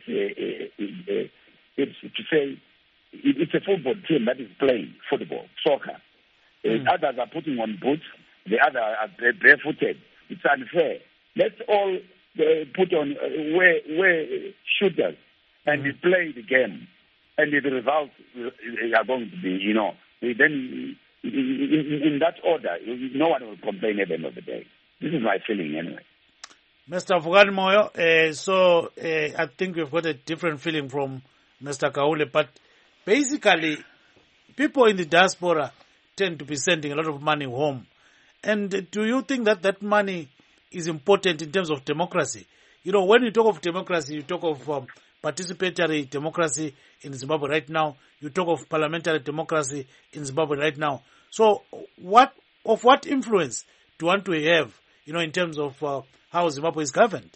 to say it's a football team that is playing football, soccer. Others are putting on boots, the others are barefooted. It's unfair. Let's all put on wear shooters and play the game, and the results are going to be, you know, then in that order, no one will complain at the end of the day. This is my feeling anyway. Mr. Vukani Moyo, so I think we've got a different feeling from Mr. Gaule, but basically people in the diaspora tend to be sending a lot of money home. And do you think that that money is important in terms of democracy? You know, when you talk of democracy, you talk of participatory democracy in Zimbabwe right now. You talk of parliamentary democracy in Zimbabwe right now. So what influence do you want to have, you know, in terms of how Zimbabwe is governed?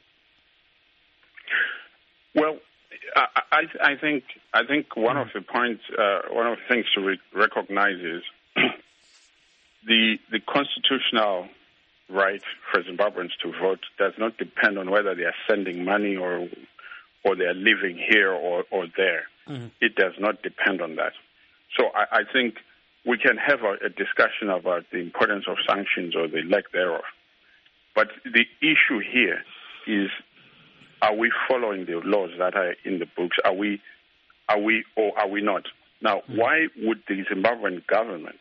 Well, I think one of the points, one of the things to recognize is the constitutional right for Zimbabweans to vote does not depend on whether they are sending money or they are living here or there. It does not depend on that. So I think we can have a discussion about the importance of sanctions or the lack thereof. But the issue here is, are we following the laws that are in the books? Are we or are we not? Now, why would the Zimbabwean government,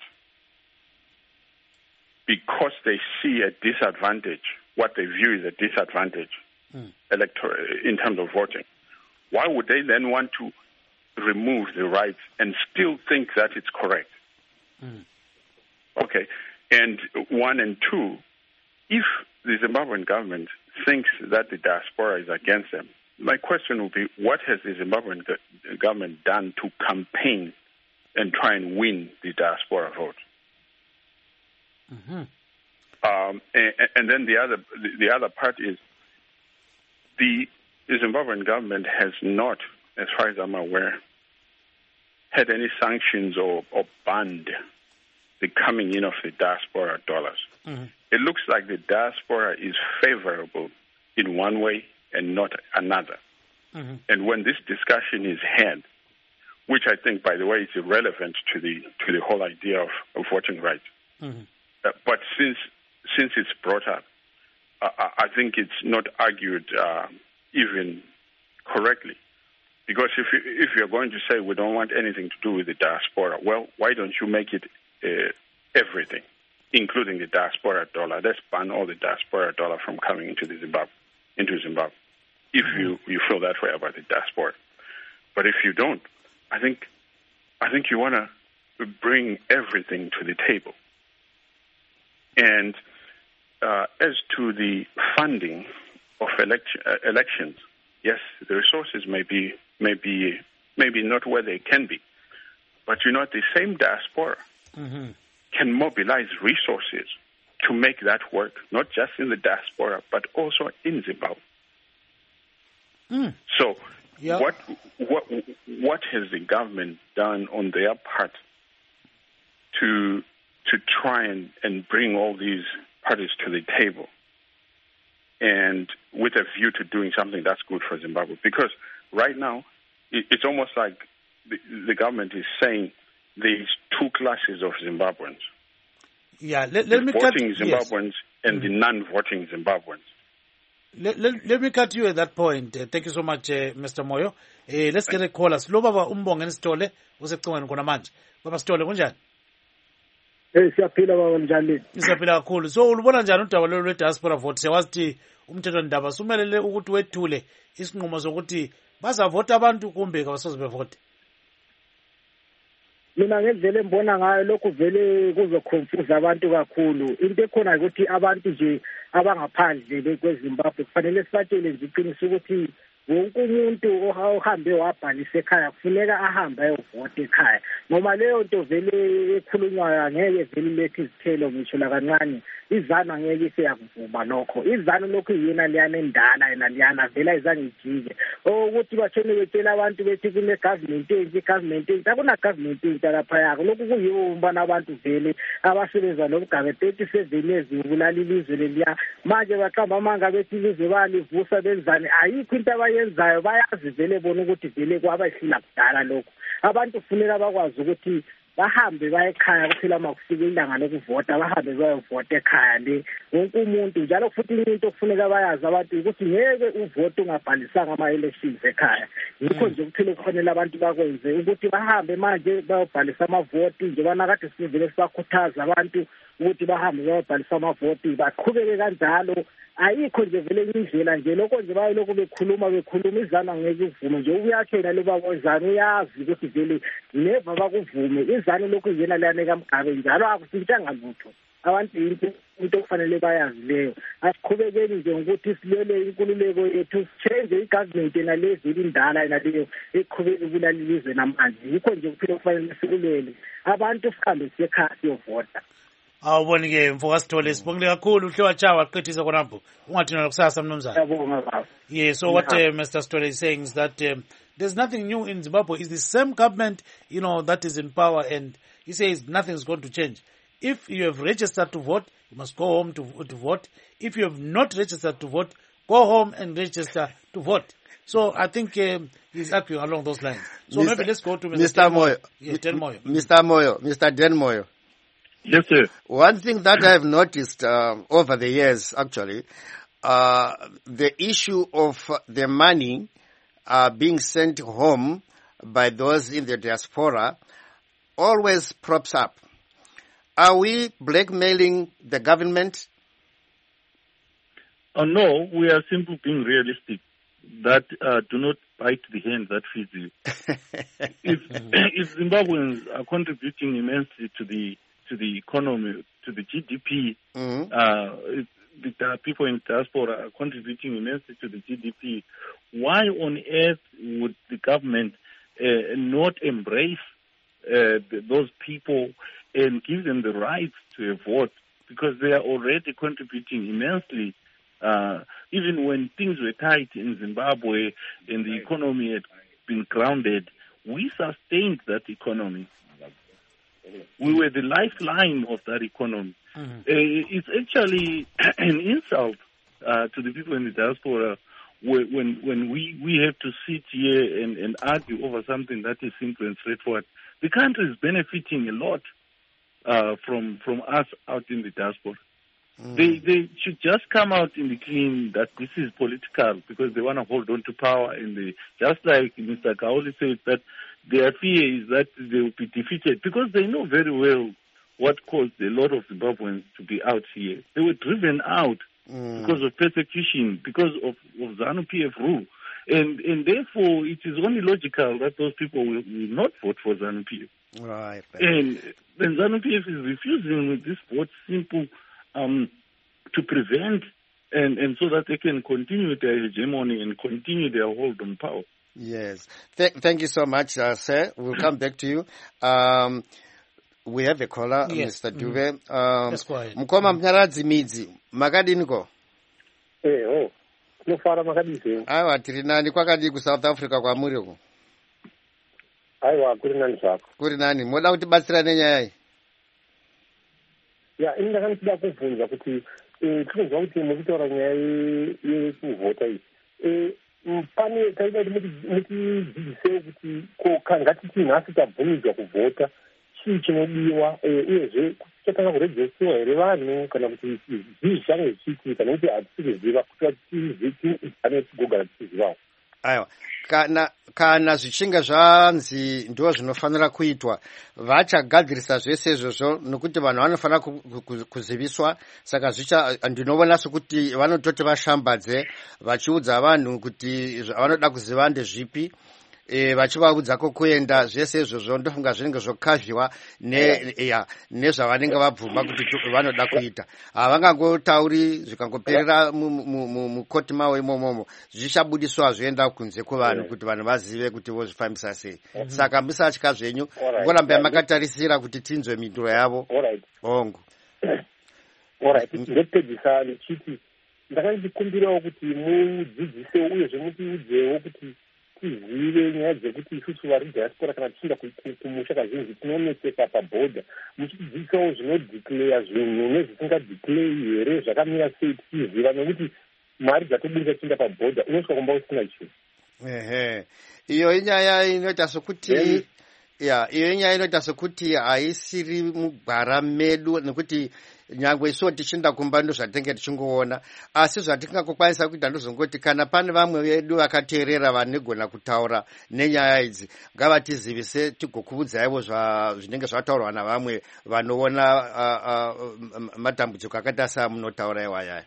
because they see a disadvantage, what they view is a disadvantage in terms of voting, why would they then want to remove the rights and still think that it's correct? Okay. And one and two, if the Zimbabwean government thinks that the diaspora is against them, my question would be, what has the Zimbabwean government done to campaign and try and win the diaspora vote? And then the other part is the Zimbabwean government has not, as far as I'm aware, had any sanctions or banned the coming in of the diaspora dollars. It looks like the diaspora is favorable in one way and not another. And when this discussion is had, which I think, by the way, is irrelevant to the whole idea of voting rights. Mm-hmm. But since it's brought up, I think it's not argued even correctly. Because if you're going to say we don't want anything to do with the diaspora, well, why don't you make it everything, including the diaspora dollar? Let's ban all the diaspora dollar from coming into Zimbabwe. If you feel that way about the diaspora. But if you don't, I think you want to bring everything to the table. And as to the funding of elections, yes, the resources may be not where they can be, but the same diaspora can mobilize resources to make that work, not just in the diaspora but also in Zimbabwe. So, what has the government done on their part to try and bring all these parties to the table, and with a view to doing something that's good for Zimbabwe? Because right now, it's almost like the government is saying there's two classes of Zimbabweans. Yeah, the voting Zimbabweans and the non-voting Zimbabweans. Let me cut you at that point. Thank you so much, Mr. Moyo. Let's get a caller. Lo baba Umbongen Stole usecingweni khona manje. Baba Stole kunjani? Siyaphila baba njani? Siyaphila kakhulu. So ulubona njani udaba lwe diaspora vote? Siyawazi umthetho ndaba sumelele ukuthi wethule isinqumo sokuthi bazavota abantu kumbe kabasoze bevote. Mina ngendlela embona ngayo lokhu vele kuzokhomfuza abantu kakhulu. Into ekhona ukuthi abantu nje abangaphandle kweZimbabwe kufanele sibatshele nje iqiniso ukuthi wonke umuntu ohambe wabhalisa ekhaya kufuneka ahambe ayovota ekhaya. Noma leyo nto vele ekhulunywayo angeke vele lethe izithelo ngisho la kancane. Izanu angeke iseyakuvuma lokho. Izanu lokhu yena liyana endala yena liyana vela izangijike. Ukuthi bathene betshela abantu bethi kune government akuna government lapha yakho. Lokhu kuyiwo umbana abantu vele abasebenza nomgabe 37 years ubulala ilizwe leliya. Manje baqamba amanga bethi ilizwe balivusa benzani. Ayikho into abayenzayo, bayazi vele bona ukuthi vele kwabahlila kudala lokho. Abantu kufuneka bakwazi ukuthi bahambe bayekhaya kuphela makufika ilanga lokuvota, bahambe bayovota ekhaya le wonke umuntu. Njalo futhi into okufuneka bayazi abantu ukuthi ngeke uvote ungabhalisanga ama-elections ekhaya. Yikho nje kuphela kufanele abantu bakwenze ukuthi bahambe manje bayobhalisa amavoti. Njengoba kade sivele sibakhuthaza abantu ukuthi bahambe bayobhalisa amavoti, baqhubeke kanjalo. Ayikho nje vele indlela nje lokho nje bayilokhu bekhuluma izanu angeke ivume nje. Uyakhela lo baba izanu uyazi ukuthi vele never bakuvume. Izanu lokhu yena liyaneka mgabe njalo akusintshanga lutho. Abantu into okufanele bayazi leyo. Asiqhubekeni nje ukuthi silele inkululeko yethu, change igovernment nalezi indala naleyo eqhubeka ukulala ilizwe namanje. Yikho nje kuphela kufanele sikulele abantu sihambe siyekhaya siyovota. Awubonike mfoka Sithole, sibongile kakhulu uhle watshawa waqedisa khonapho ungathina lokusasa mnumzana. Yes, so what Mr. Sithole is saying is that there's nothing new in Zimbabwe. It's the same government, that is in power, and he says nothing is going to change. If you have registered to vote, you must go home to vote. If you have not registered to vote, go home and register to vote. So I think he's arguing along those lines. So maybe let's go to Mr. Moyo. Yes, Dan Moyo. Mr. Dan Moyo. Yes, sir. One thing that I've noticed over the years, actually, the issue of the money being sent home by those in the diaspora always props up. Are we blackmailing the government? No, we are simply being realistic. That do not bite the hand that feeds you. If Zimbabweans are contributing immensely to the economy, to the GDP, the people in diaspora are contributing immensely to the GDP, why on earth would the government not embrace those people and give them the right to vote? Because they are already contributing immensely. Even when things were tight in Zimbabwe and the economy had been grounded, we sustained that economy. We were the lifeline of that economy. It's actually an insult to the people in the diaspora when we have to sit here and argue over something that is simple and straightforward. The country is benefiting a lot from us out in the diaspora. They should just come out in the clean that this is political because they want to hold on to power. Just like Mr. Kauli said, that their fear is that they will be defeated because they know very well what caused a lot of Zimbabweans to be out here. They were driven out because of persecution, because of ZANU-PF rule. And therefore, it is only logical that those people will not vote for ZANU-PF. Right. And ZANU-PF is refusing with this vote simple to prevent and so that they can continue their hegemony and continue their hold on power. Yes. Thank you so much, sir. We'll come back to you. We have a caller, yes. Mr. Dube. Mkoma Mnyaradzi Midzi, makadiniko? Nofara makadini. Aiwa, tiri nani kwakadi ku South Africa kwa muriku? Aiwa, kuri nani chako? Kuri nani? Moda kutibatsirane nyaya iyi? Ya, ini ndakanitsida kubvunza kuti tinozwa kuti mukitaura nyaya yekuvhota iyi. Pane taida kuti mutidzidzisewo kuti ngatiti nhasi tabvumidzwa kuvhota chii chinodiwa uyezve chatanga kurejestiwa here vanhu kana kuti zvii zvichange zvichiitika nekuti hatisi kuziva kuti tiziane tigogara tichizivawo. Aiwa, kana zvichinge zvanzi ndo zvinofanira kuitwa vachagadzirisa zvese izvozvo nokuti vanhu vanofanira kuziviswa. Saka ndinoona sekuti vanototi vashambadze vachiudza vanhu kuti vanoda kuziva ndezvipi, vachivaudzako kuenda zvese izvozvo ndofunga zvinenge zvokavhiwa nezvavanenge vabvuma kuti vanoda kuita. Havangangotauri zvikangoperera mukoti mavo imomomo, zvichabudiswa zvoenda kunze kuvanhu kuti vanhu vazive kuti vozvifambisa sei. Saka musatya zvenyu, ngorambai makatarisira kuti tinzwe minduro yavo. Hongu. Ndopedzisa ndichiti ndakandikumbirawo kuti mudzidzisewo uyezve mutiudzewo kuti tizive nyaya dzekuti isusu vari diaspora kana tichinda kumusha kazhinji tinoneseka pabhodha, muchitidzidzisawo zvinodhikleya zvinhu nezvisingadhikleyi here zvakamira sei tichiziva, nekuti mari dzatobudisa tichienda pabhodha unosvika kumba usina chinhu. Iyo inyaya inoita sokuti iyo inyaya inoita sokuti haisiri mugwara medu, nekuti nyangwe isuwo tichinda kumba ndo zvatenge tichingoona, asi zvatingakokwanisa kuita ndozongoti kana pane vamwe vedu vakateerera vanogona kutaura nenyaya idzi ngavatizivise tigokuudzaiwo zvinenge zvataurwa navamwe vanoona matambudziko akaita seamunotaura iwayaya.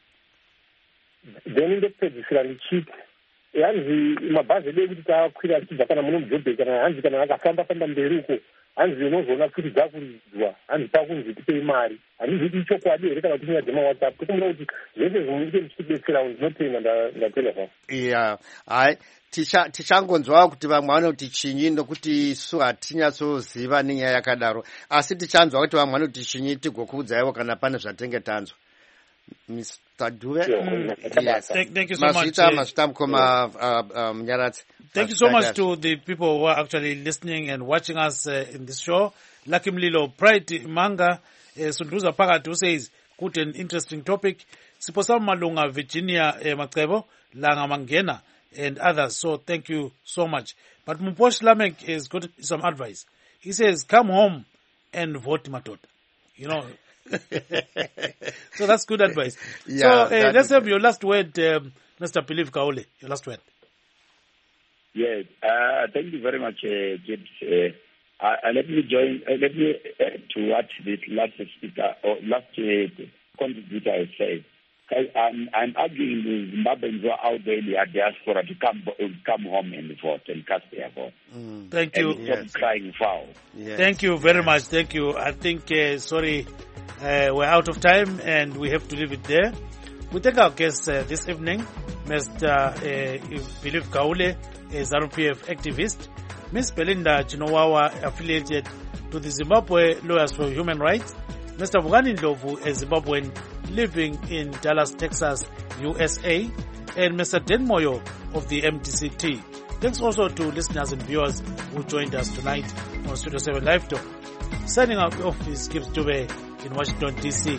Then ndopedzisira ndichiti hanzi mabhazi edu ekuti takwira tichibva kana muno mudhobheki kana hanzi kana akafamba mberi uko hanzi unozoona kuti dzakuridzwa, hanzi takunzi tipei mari, handizi kuti ichokwadi here kana kuti nyaya dzemawhatsapp. Tokumbira kuti zvese zvimunike muchitidetsera ndinotenda ndatenda zvavo. Hai, tichangonzwawo kuti vamwe vanoti chinyi nokuti isu hatinyatsoziva nenyaya yakadaro, asi tichanzwa kuti vamwe vanoti chinyi tigokuudzaiwo kana pane zvatenge tanzwa. Mr. Dube? Yes. Thank you so much. Thank you so much to the people who are actually listening and watching us in this show. Lucky Mlilo, Pride Manga, Sunduza Pakati, who says, good and interesting topic. Siposam Malunga, Virginia Macebo, Langa Mangena, and others. So thank you so much. But Mposh Lamek has got some advice. He says, come home and vote Matota. You know. So that's good advice. Yeah, so let's have your last word, Mr. Philip Kaule. Your last word. Yes, thank you very much, James. Let me join. Let me to what this last speaker or last contributor has said. I'm arguing with Zimbabweans who are out there in the diaspora to come home and vote and cast their vote. Thank you. Stop crying foul. Yes. Thank you very much. Thank you. I think we're out of time and we have to leave it there. We take our guest this evening, Mr. Philip Kaule, a ZANU-PF activist, Ms. Belinda Chinowawa, affiliated to the Zimbabwe Lawyers for Human Rights, Mr. Vugani Ndlovu, a Zimbabwean living in Dallas, Texas, USA, and Mr. Den Moyo of the MDCT. Thanks also to listeners and viewers who joined us tonight on Studio 7 Live Talk. Signing off is Gibbs Dube in Washington, D.C.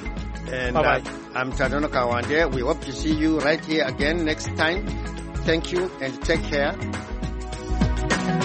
And Bye-bye. I'm Tadono Kawande. We hope to see you right here again next time. Thank you and take care.